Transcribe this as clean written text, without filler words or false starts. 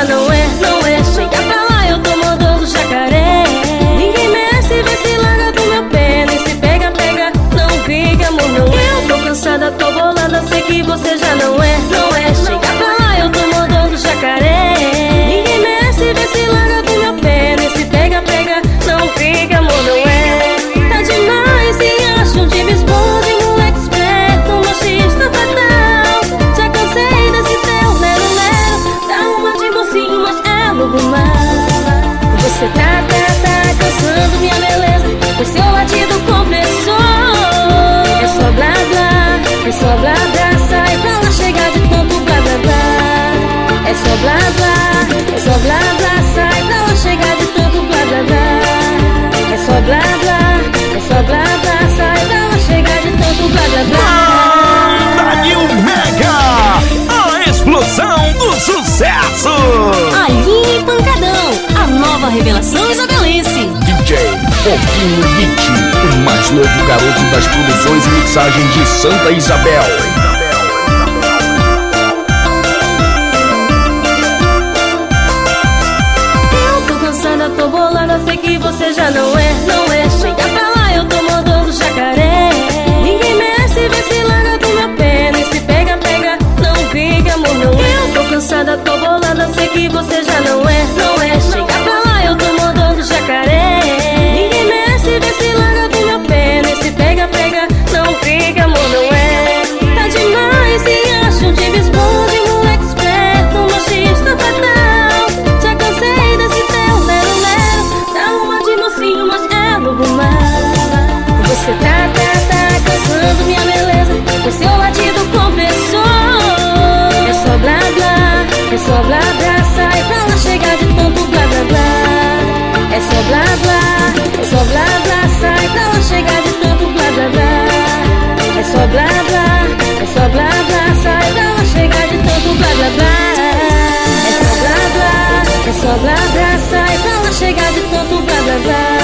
não é, não é. Chega pra lá, eu tô mandando jacaré. Ninguém mexe, vê se larga do meu pé. Nem se pega, pega, não fica, amor, não é. Eu tô cansada, tô bolada, sei que você já não é, não é. Chega pra lá, eu tô mandando jacaré. Ninguém mexe, vê se larga do meu pé. Nem se pega, pega, não fica, amor, não é. Tá demais e acho um time esposo e moleque esperto, machista fatal. Já cansei desse teu lero-lero. Dá uma de mocinho, mas é lobo mal. Você tá cansando minha beleza, pois seu latido compressor. É só blá blá, é só blá blá. Sai pra lá, chegar de tanto blá blá blá. É só blá blá, é só blá blá. Sai pra lá, chegar de tanto blá blá blá. É só blá blá, é só blá blá. Sai pra lá, chegar de tanto blá blá blá. Banda New Mega, a explosão do sucesso. Aline Pancadão, a nova revelação isabelense. DJ Fofinho Hit, o mais novo garoto das produções e mixagens de Santa Isabel. Eu tô cansada, tô bolada, sei que você já não é, não é. Chega pra lá, eu tô mandando jacaré. Ninguém mexe, vê se larga do meu pé. Nem se pega, pega, não fica, amor, não é. Eu tô cansada, tô bolada, sei que você já não é, não é. Chega pra lá, eu tô mandando jacaré. Ninguém mexe, vê se larga do meu pé. Nem se pega, pega, não fica, amor, não é. Tá demais e acho um time esposo e moleque esperto, machista fatal. Já cansei desse teu lero-lero. Dá uma de mocinho, mas é lobo mal. Você tá cansando minha beleza, com seu latido compressor. É só blá blá, é só blá blá. Sai pra lá, chegar de tanto blá blá blá. É só blá blá, é só blá blá. Sai pra lá, chegar de tanto blá blá blá. É só blá blá, é só blá blá. Sai pra lá, chegar de tanto blá blá blá. É só blá blá, é só blá blá. Sai pra lá, chegar de tanto blá blá blá.